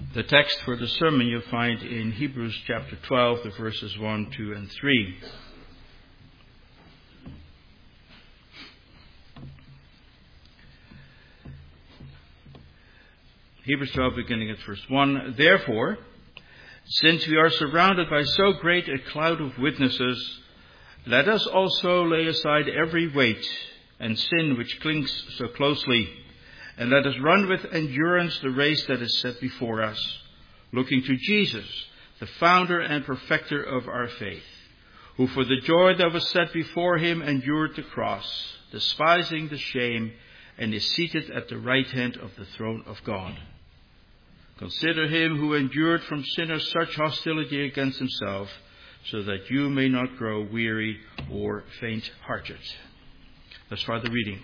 The text for the sermon you'll find in Hebrews chapter 12, the verses 1, 2, and 3. Hebrews 12, beginning at verse 1. Therefore, since we are surrounded by so great a cloud of witnesses, let us also lay aside every weight and sin which clings so closely, and let us run with endurance the race that is set before us, looking to Jesus, the founder and perfecter of our faith, who for the joy that was set before him endured the cross, despising the shame, and is seated at the right hand of the throne of God. Consider him who endured from sinners such hostility against himself, so that you may not grow weary or faint-hearted. Thus far the reading.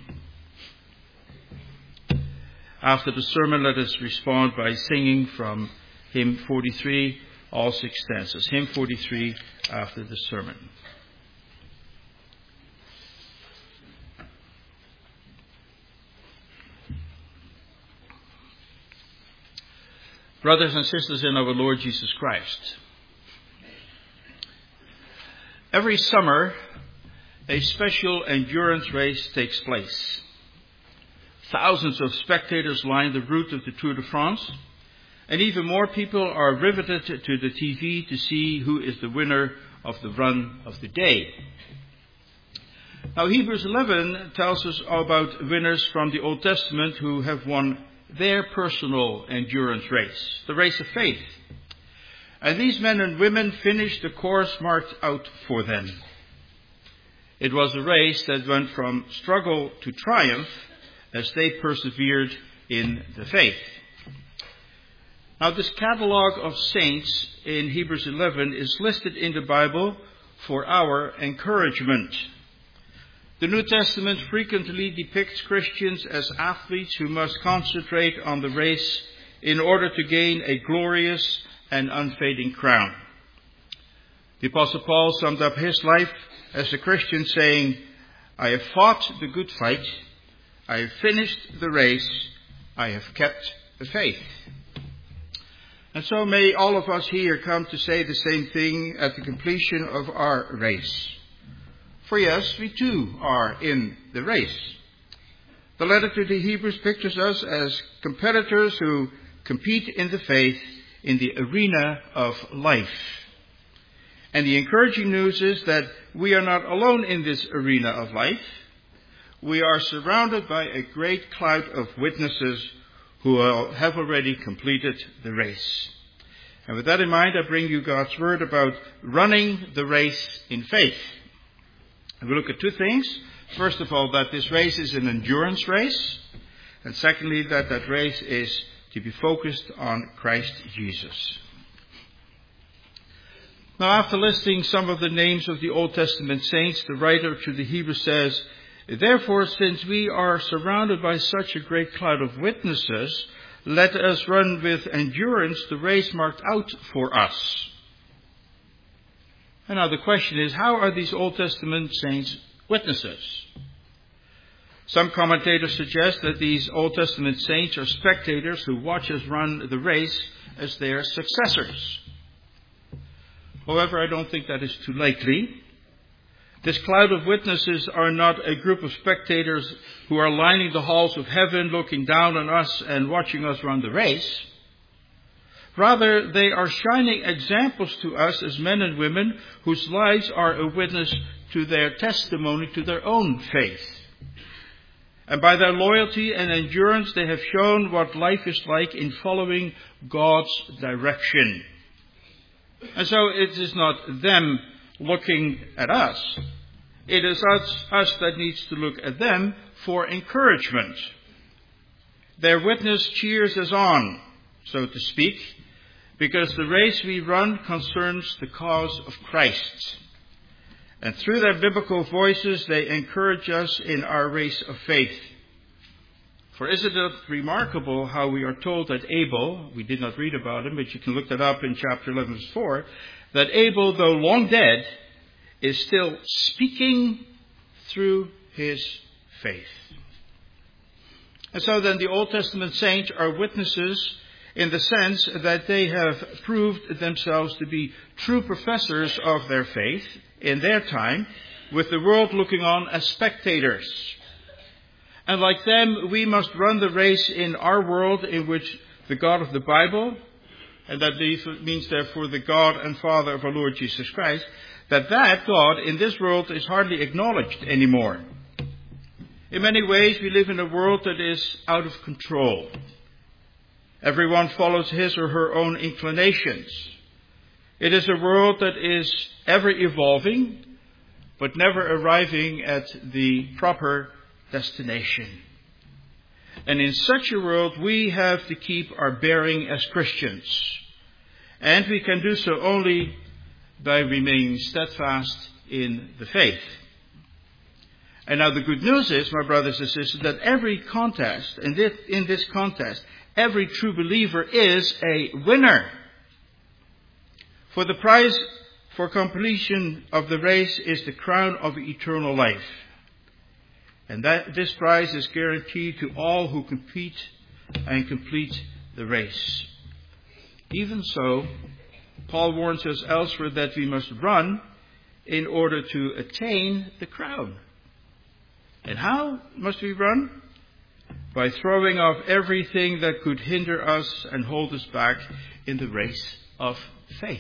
After the sermon, let us respond by singing from hymn 43, all 6 stanzas. Hymn 43, after the sermon. Brothers and sisters in our Lord Jesus Christ, every summer a special endurance race takes place. Thousands of spectators line the route of the Tour de France, and even more people are riveted to the TV to see who is the winner of the run of the day. Now, Hebrews 11 tells us about winners from the Old Testament who have won their personal endurance race, the race of faith. And these men and women finished the course marked out for them. It was a race that went from struggle to triumph as they persevered in the faith. Now, this catalogue of saints in Hebrews 11 is listed in the Bible for our encouragement. The New Testament frequently depicts Christians as athletes who must concentrate on the race in order to gain a glorious and unfading crown. The Apostle Paul summed up his life as a Christian saying, "I have fought the good fight, I have finished the race, I have kept the faith." And so may all of us here come to say the same thing at the completion of our race. For yes, we too are in the race. The letter to the Hebrews pictures us as competitors who compete in the faith in the arena of life. And the encouraging news is that we are not alone in this arena of life. We are surrounded by a great cloud of witnesses who have already completed the race. And with that in mind, I bring you God's word about running the race in faith. And we look at 2 things. First of all, that this race is an endurance race. And secondly, that race is to be focused on Christ Jesus. Now, after listing some of the names of the Old Testament saints, the writer to the Hebrews says, "Therefore, since we are surrounded by such a great cloud of witnesses, let us run with endurance the race marked out for us." And now the question is, how are these Old Testament saints witnesses? Some commentators suggest that these Old Testament saints are spectators who watch us run the race as their successors. However, I don't think that is too likely. This cloud of witnesses are not a group of spectators who are lining the halls of heaven, looking down on us and watching us run the race. Rather, they are shining examples to us as men and women whose lives are a witness to their testimony to their own faith. And by their loyalty and endurance, they have shown what life is like in following God's direction. And so it is not them looking at us. It is us that needs to look at them for encouragement. Their witness cheers us on, so to speak, because the race we run concerns the cause of Christ. And through their biblical voices, they encourage us in our race of faith. For isn't it remarkable how we are told that Abel, we did not read about him, but you can look that up in chapter 11, verse 4, that Abel, though long dead, is still speaking through his faith. And so then the Old Testament saints are witnesses in the sense that they have proved themselves to be true professors of their faith in their time, with the world looking on as spectators. And like them, we must run the race in our world in which the God of the Bible, and that means therefore the God and Father of our Lord Jesus Christ, that God in this world is hardly acknowledged anymore. In many ways, we live in a world that is out of control. Everyone follows his or her own inclinations. It is a world that is ever evolving, but never arriving at the proper destination. And in such a world, we have to keep our bearing as Christians. And we can do so only by remaining steadfast in the faith. And now the good news is, my brothers and sisters, that every contest, and in this contest, every true believer is a winner. For the prize for completion of the race is the crown of eternal life. And this prize is guaranteed to all who compete and complete the race. Even so, Paul warns us elsewhere that we must run in order to attain the crown. And how must we run? By throwing off everything that could hinder us and hold us back in the race of faith.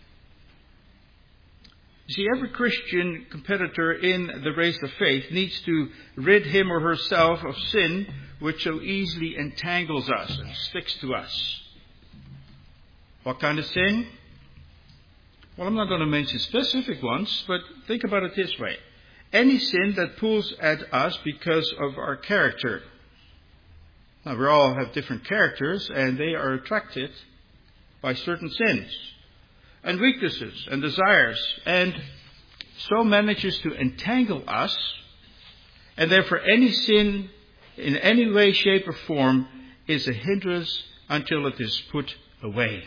You see, every Christian competitor in the race of faith needs to rid him or herself of sin which so easily entangles us and sticks to us. What kind of sin? Well, I'm not going to mention specific ones, but think about it this way. Any sin that pulls at us because of our character. Now, we all have different characters, and they are attracted by certain sins and weaknesses and desires, and so manages to entangle us, and therefore any sin in any way, shape or form is a hindrance until it is put away.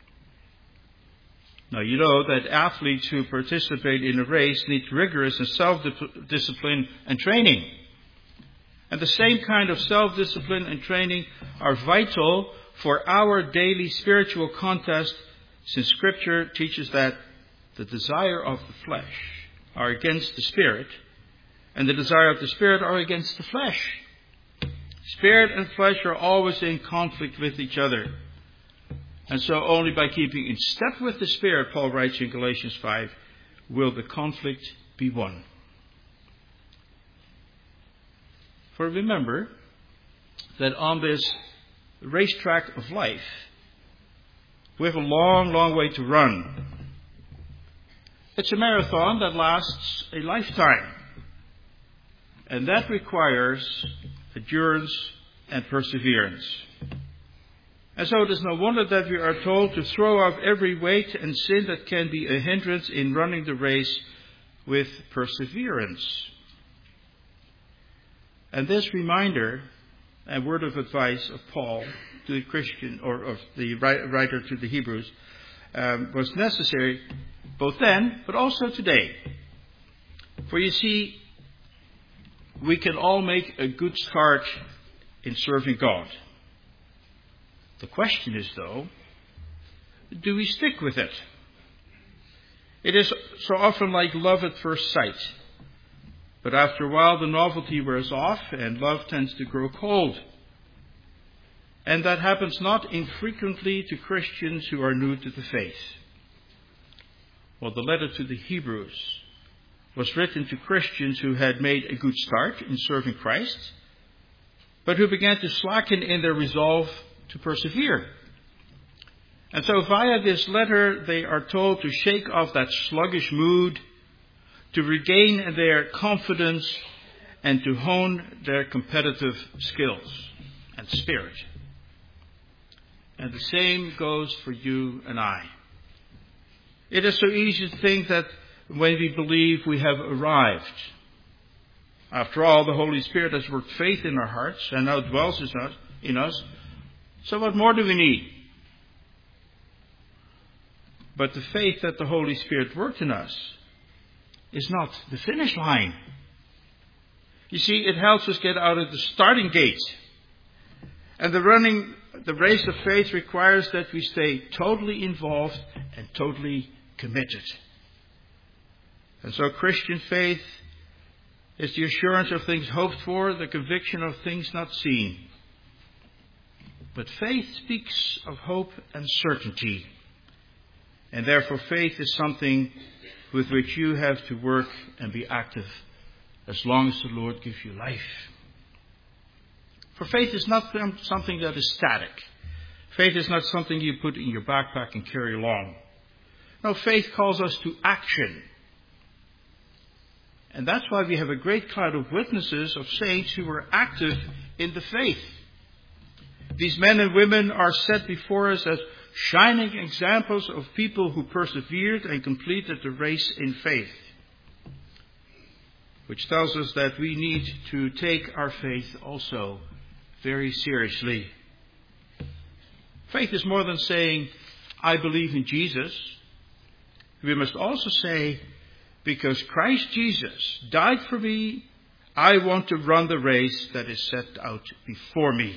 Now you know that athletes who participate in a race need rigorous and self-discipline and training. And the same kind of self-discipline and training are vital for our daily spiritual contest, since Scripture teaches that the desire of the flesh are against the Spirit, and the desire of the Spirit are against the flesh. Spirit and flesh are always in conflict with each other. And so only by keeping in step with the Spirit, Paul writes in Galatians 5, will the conflict be won. For remember that on this racetrack of life, we have a long, long way to run. It's a marathon that lasts a lifetime. And that requires endurance and perseverance. And so it is no wonder that we are told to throw off every weight and sin that can be a hindrance in running the race with perseverance. And this reminder and word of advice of Paul to the Christian, or of the writer to the Hebrews, was necessary both then, but also today. For you see, we can all make a good start in serving God. The question is, though, do we stick with it? It is so often like love at first sight. But after a while, the novelty wears off and love tends to grow cold. And that happens not infrequently to Christians who are new to the faith. Well, the letter to the Hebrews was written to Christians who had made a good start in serving Christ, but who began to slacken in their resolve to persevere. And so via this letter, they are told to shake off that sluggish mood, to regain their confidence, and to hone their competitive skills and spirit. And the same goes for you and I. It is so easy to think that when we believe we have arrived. After all, the Holy Spirit has worked faith in our hearts and now dwells in us. So what more do we need? But the faith that the Holy Spirit worked in us is not the finish line. You see, it helps us get out of the starting gate. And the running the race of faith requires that we stay totally involved and totally committed. And so Christian faith is the assurance of things hoped for, the conviction of things not seen. But faith speaks of hope and certainty. And therefore faith is something with which you have to work and be active as long as the Lord gives you life. For faith is not something that is static. Faith is not something you put in your backpack and carry along. No, faith calls us to action. And that's why we have a great cloud of witnesses of saints who were active in the faith. These men and women are set before us as shining examples of people who persevered and completed the race in faith. Which tells us that we need to take our faith also very seriously. Faith is more than saying, I believe in Jesus. We must also say, because Christ Jesus died for me, I want to run the race that is set out before me.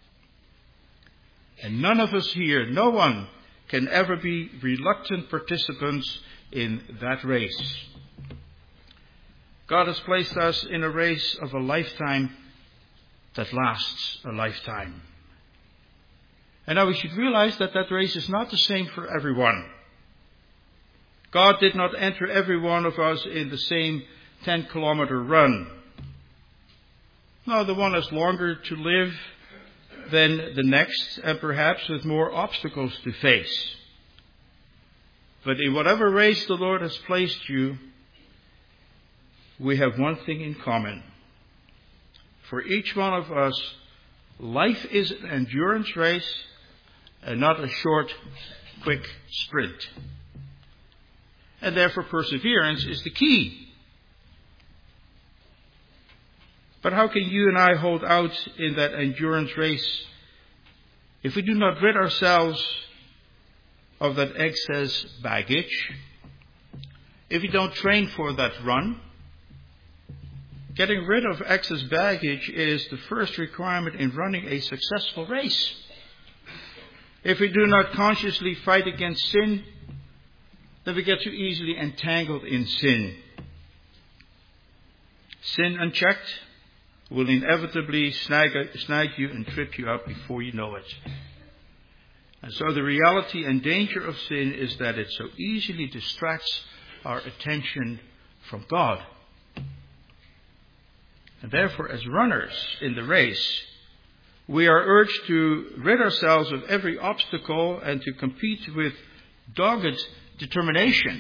And none of us here, no one, can ever be reluctant participants in that race. God has placed us in a race of a lifetime that lasts a lifetime. And now we should realize that that race is not the same for everyone. God did not enter every one of us in the same 10-kilometer run. No, the one has longer to live than the next, and perhaps with more obstacles to face. But in whatever race the Lord has placed you, we have one thing in common. For each one of us, life is an endurance race and not a short, quick sprint. And therefore perseverance is the key. But how can you and I hold out in that endurance race if we do not rid ourselves of that excess baggage? If we don't train for that run? Getting rid of excess baggage is the first requirement in running a successful race. If we do not consciously fight against sin, then we get too easily entangled in sin. Sin unchecked will inevitably snag you and trip you up before you know it. And so the reality and danger of sin is that it so easily distracts our attention from God. And therefore, as runners in the race, we are urged to rid ourselves of every obstacle and to compete with dogged determination.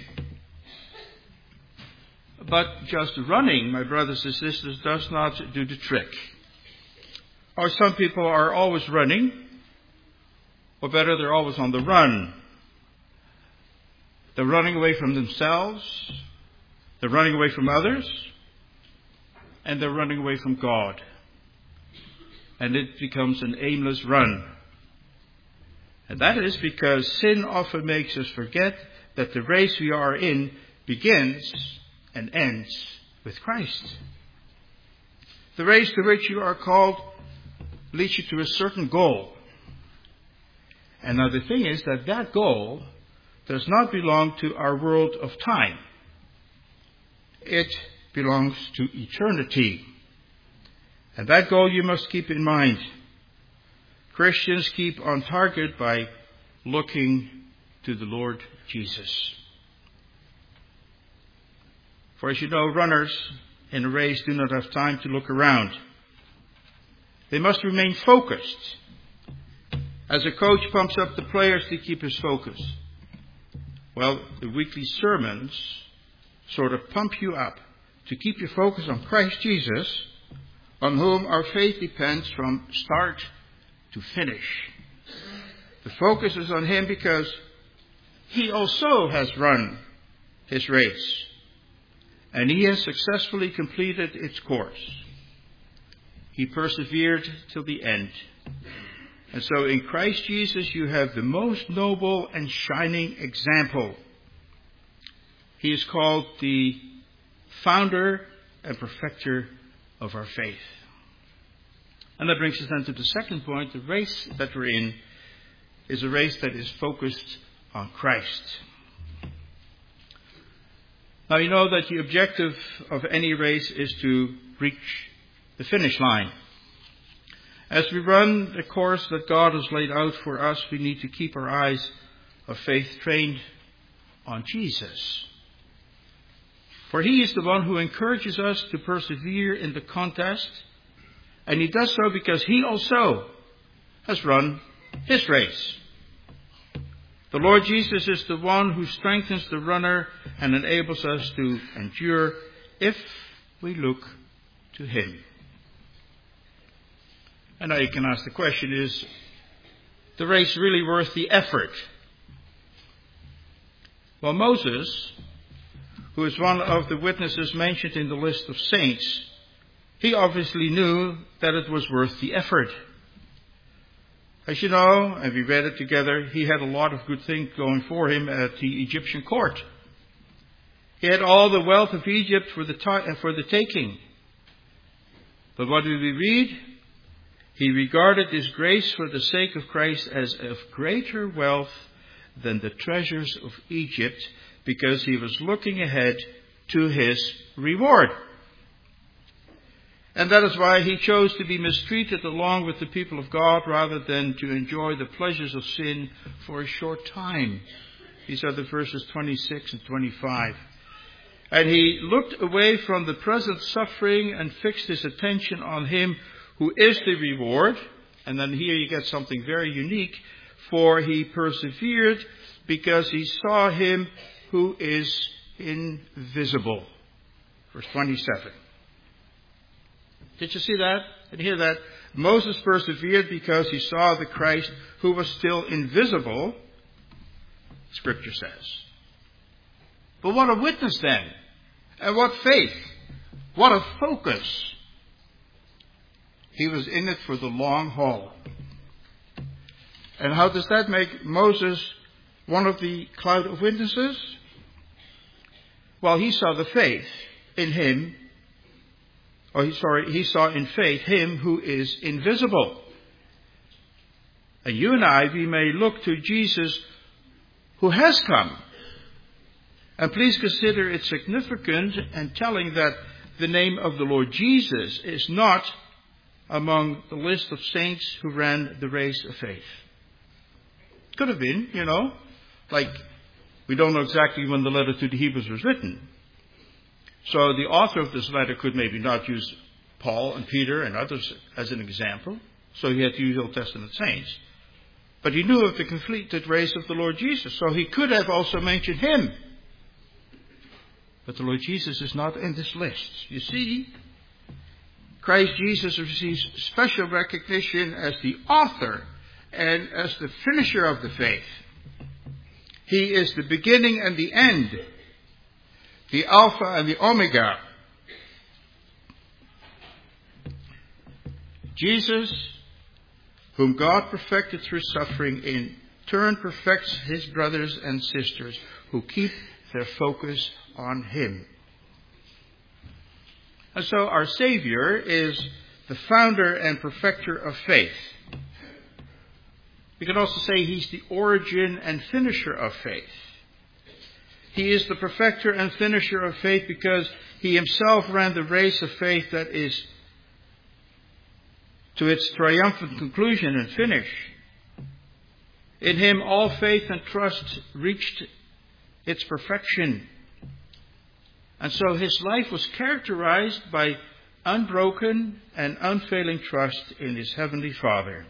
But just running, my brothers and sisters, does not do the trick. Or some people are always running, or better, they're always on the run. They're running away from themselves, they're running away from others, and they're running away from God. And it becomes an aimless run. And that is because sin often makes us forget that the race we are in begins and ends with Christ. The race to which you are called leads you to a certain goal. And now the thing is that that goal does not belong to our world of time. It belongs to eternity. And that goal you must keep in mind. Christians keep on target by looking to the Lord Jesus. For as you know, runners in a race do not have time to look around. They must remain focused. As a coach pumps up the players to keep his focus. Well, the weekly sermons sort of pump you up to keep your focus on Christ Jesus, on whom our faith depends from start to finish. The focus is on Him because He also has run His race. And He has successfully completed its course. He persevered till the end. And so in Christ Jesus you have the most noble and shining example. He is called the founder and perfecter of our faith. And that brings us then to the second point. The race that we're in is a race that is focused on Christ. Now you know that the objective of any race is to reach the finish line. As we run the course that God has laid out for us, we need to keep our eyes of faith trained on Jesus. For He is the one who encourages us to persevere in the contest, and He does so because He also has run His race. The Lord Jesus is the one who strengthens the runner and enables us to endure if we look to Him. And now you can ask the question, is the race really worth the effort? Well, Moses, who is one of the witnesses mentioned in the list of saints, he obviously knew that it was worth the effort. As you know, and we read it together, he had a lot of good things going for him at the Egyptian court. He had all the wealth of Egypt for the taking. But what did we read? He regarded this grace for the sake of Christ as of greater wealth than the treasures of Egypt, because he was looking ahead to his reward. And that is why he chose to be mistreated along with the people of God rather than to enjoy the pleasures of sin for a short time. These are the verses 26 and 25. And he looked away from the present suffering and fixed his attention on Him who is the reward. And then here you get something very unique. For he persevered because he saw Him who is invisible. Verse 27. Did you see that? Did you hear that? Moses persevered because he saw the Christ who was still invisible, Scripture says. But what a witness then. And what faith. What a focus. He was in it for the long haul. And how does that make Moses one of the cloud of witnesses? Well, he saw the faith in Him. He saw in faith Him who is invisible. And you and I, we may look to Jesus who has come. And please consider it significant and telling that the name of the Lord Jesus is not among the list of saints who ran the race of faith. Could have been, like we don't know exactly when the letter to the Hebrews was written. So the author of this letter could maybe not use Paul and Peter and others as an example. So he had to use Old Testament saints. But he knew of the completed race of the Lord Jesus. So he could have also mentioned Him. But the Lord Jesus is not in this list. You see, Christ Jesus receives special recognition as the author and as the finisher of the faith. He is the beginning and the end, the Alpha and the Omega. Jesus, whom God perfected through suffering, in turn perfects His brothers and sisters who keep their focus on Him. And so our Savior is the founder and perfecter of faith. We can also say He's the origin and finisher of faith. He is the perfecter and finisher of faith because He Himself ran the race of faith that is to its triumphant conclusion and finish. In Him all faith and trust reached its perfection. And so His life was characterized by unbroken and unfailing trust in His Heavenly Father.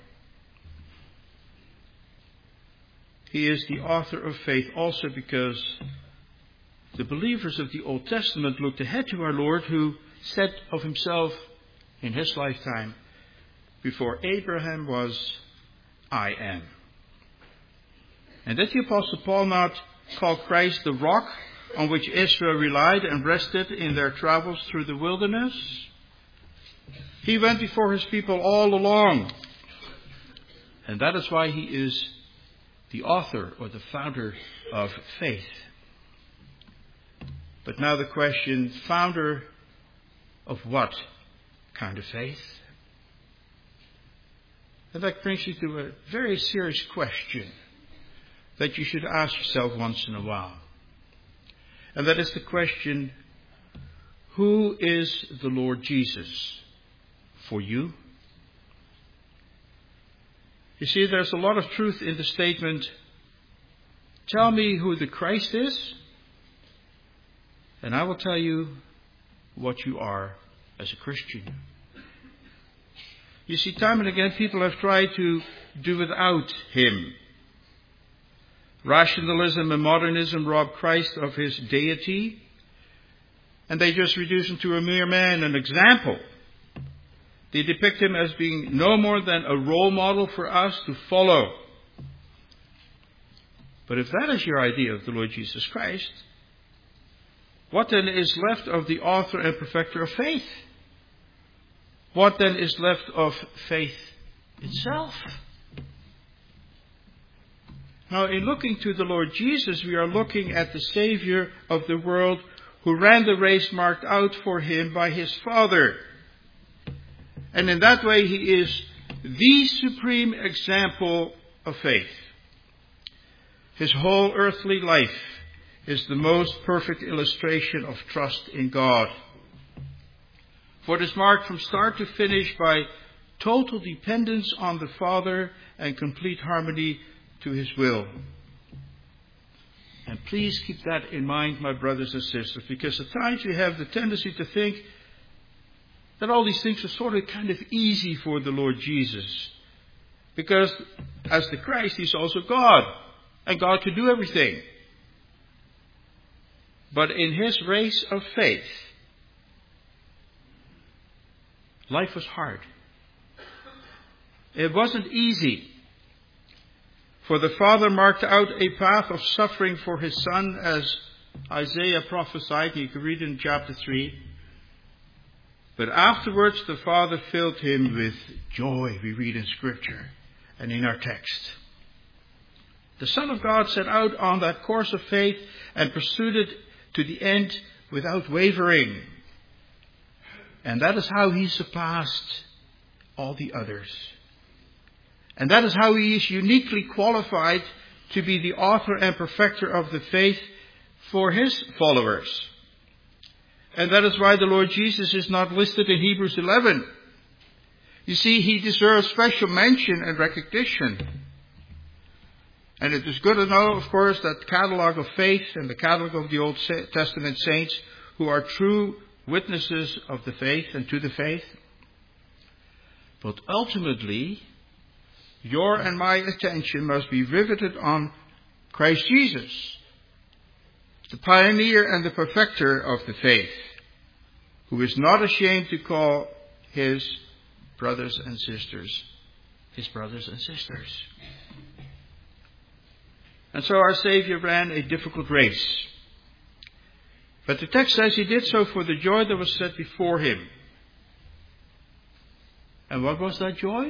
He is the author of faith also because the believers of the Old Testament looked ahead to our Lord, who said of Himself in His lifetime, "Before Abraham was, I am." And did the Apostle Paul not call Christ the rock on which Israel relied and rested in their travels through the wilderness? He went before His people all along. And that is why He is the author or the founder of faith. But now the question, founder of what kind of faith? And that brings you to a very serious question that you should ask yourself once in a while. And that is the question, who is the Lord Jesus for you? You see, there's a lot of truth in the statement, tell me who the Christ is, and I will tell you what you are as a Christian. You see, time and again, people have tried to do without him. Rationalism and modernism rob Christ of his deity, and they just reduce him to a mere man, an example. They depict him as being no more than a role model for us to follow. But if that is your idea of the Lord Jesus Christ, what then is left of the author and perfecter of faith? What then is left of faith itself? Now, in looking to the Lord Jesus, we are looking at the Savior of the world who ran the race marked out for him by his Father. And in that way, he is the supreme example of faith. His whole earthly life is the most perfect illustration of trust in God. For it is marked from start to finish by total dependence on the Father and complete harmony to his will. And please keep that in mind, my brothers and sisters, because at times we have the tendency to think that all these things are sort of kind of easy for the Lord Jesus. Because as the Christ, he's also God, and God can do everything. But in his race of faith, life was hard. It wasn't easy. For the Father marked out a path of suffering for his Son, as Isaiah prophesied. You can read in chapter 3. But afterwards the Father filled him with joy, we read in Scripture and in our text. The Son of God set out on that course of faith and pursued it to the end without wavering. And that is how he surpassed all the others. And that is how he is uniquely qualified to be the author and perfecter of the faith for his followers. And that is why the Lord Jesus is not listed in Hebrews 11. You see, he deserves special mention and recognition. And it is good to know, of course, that catalogue of faith and the catalogue of the Old Testament saints who are true witnesses of the faith and to the faith. But ultimately, your and my attention must be riveted on Christ Jesus, the pioneer and the perfecter of the faith, who is not ashamed to call his brothers and sisters his brothers and sisters. And so our Savior ran a difficult race. But the text says he did so for the joy that was set before him. And what was that joy?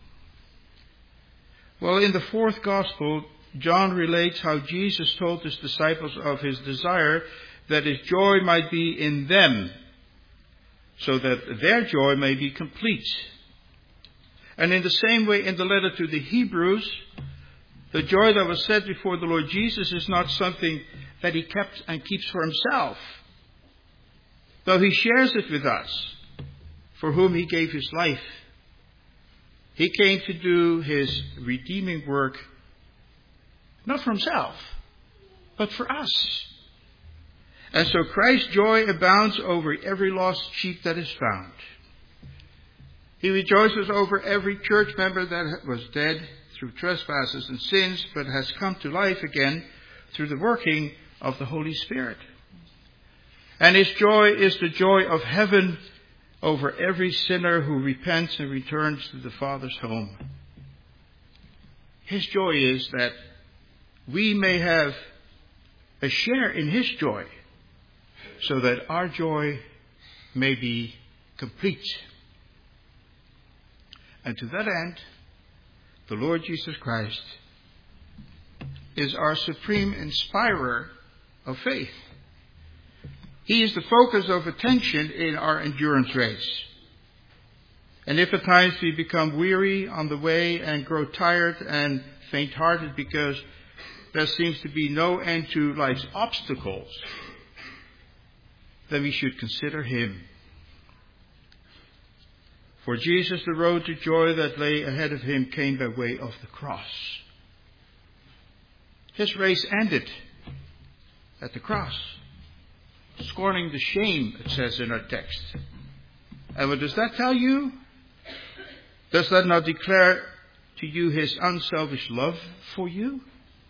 Well, in the fourth Gospel, John relates how Jesus told his disciples of his desire that his joy might be in them, so that their joy may be complete. And in the same way, in the letter to the Hebrews, the joy that was set before the Lord Jesus is not something that he kept and keeps for himself, though he shares it with us, for whom he gave his life. He came to do his redeeming work, not for himself, but for us. And so Christ's joy abounds over every lost sheep that is found. He rejoices over every church member that was dead through trespasses and sins, but has come to life again through the working of the Holy Spirit. And his joy is the joy of heaven over every sinner who repents and returns to the Father's home. His joy is that we may have a share in his joy, so that our joy may be complete. And to that end, the Lord Jesus Christ is our supreme inspirer of faith. He is the focus of attention in our endurance race. And if at times we become weary on the way and grow tired and faint-hearted because there seems to be no end to life's obstacles, then we should consider Him. For Jesus, the road to joy that lay ahead of Him came by way of the cross. His race ended at the cross, scorning the shame, it says in our text. And what does that tell you? Does that not declare to you His unselfish love for you?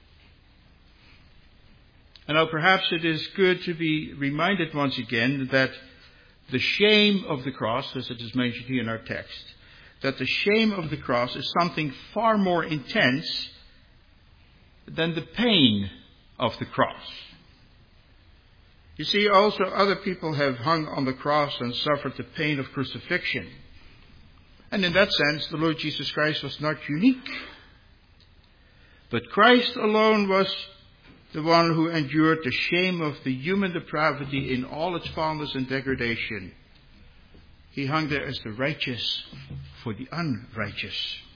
And now perhaps it is good to be reminded once again that the shame of the cross, as it is mentioned here in our text, that the shame of the cross is something far more intense than the pain of the cross. You see, also other people have hung on the cross and suffered the pain of crucifixion. And in that sense, the Lord Jesus Christ was not unique. But Christ alone was the one who endured the shame of the human depravity in all its foulness and degradation. He hung there as the righteous for the unrighteous.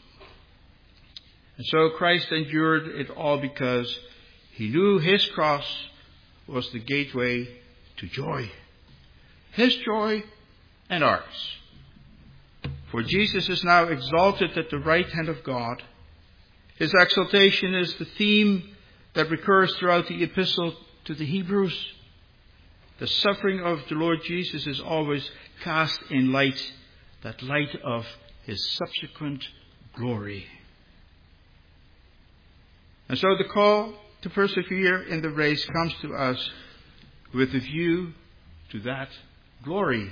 And so Christ endured it all because He knew His cross was the gateway to joy. His joy and ours. For Jesus is now exalted at the right hand of God. His exaltation is the theme that recurs throughout the epistle to the Hebrews. The suffering of the Lord Jesus is always cast in light, that light of His subsequent glory. And so the call to persevere in the race comes to us with a view to that glory.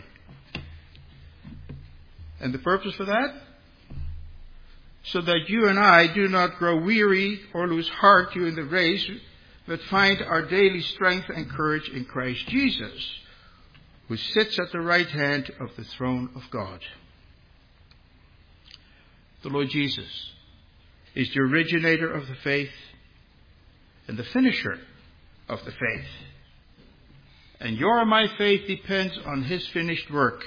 And the purpose for that? So that you and I do not grow weary or lose heart during the race, but find our daily strength and courage in Christ Jesus, who sits at the right hand of the throne of God. The Lord Jesus is the originator of the faith and the finisher of the faith. And your and my faith depends on His finished work.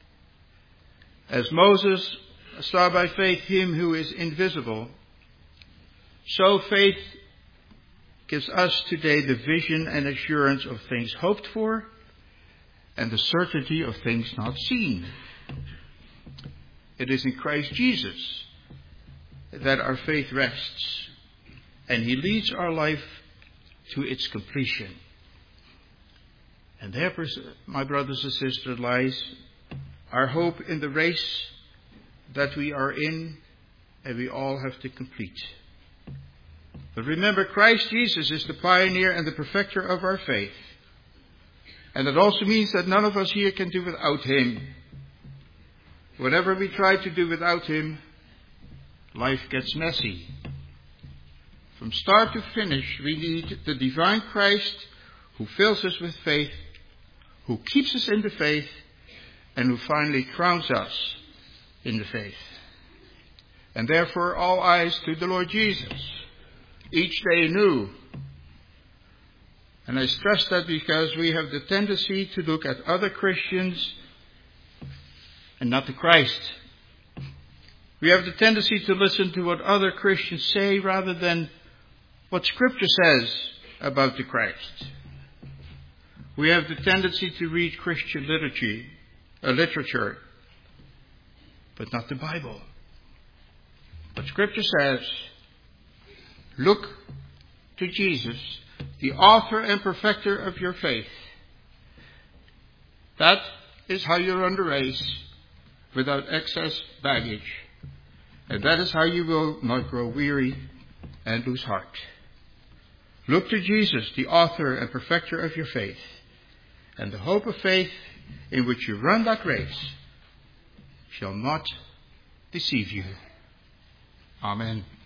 As Moses saw by faith Him who is invisible, so faith gives us today the vision and assurance of things hoped for and the certainty of things not seen. It is in Christ Jesus that our faith rests, and He leads our life to its completion. And there, my brothers and sisters, lies our hope in the race that we are in and we all have to complete. But remember, Christ Jesus is the pioneer and the perfecter of our faith. And that also means that none of us here can do without Him. Whatever we try to do without Him, life gets messy. From start to finish, we need the divine Christ who fills us with faith, who keeps us in the faith, and who finally crowns us in the faith. And therefore all eyes to the Lord Jesus, each day new. And I stress that because we have the tendency to look at other Christians and not to Christ. We have the tendency to listen to what other Christians say rather than what Scripture says about the Christ. We have the tendency to read Christian literature, but not the Bible. But Scripture says, look to Jesus, the author and perfecter of your faith. That is how you run the race without excess baggage. And that is how you will not grow weary and lose heart. Look to Jesus, the author and perfecter of your faith. And the hope of faith in which you run that race shall not deceive you. Amen.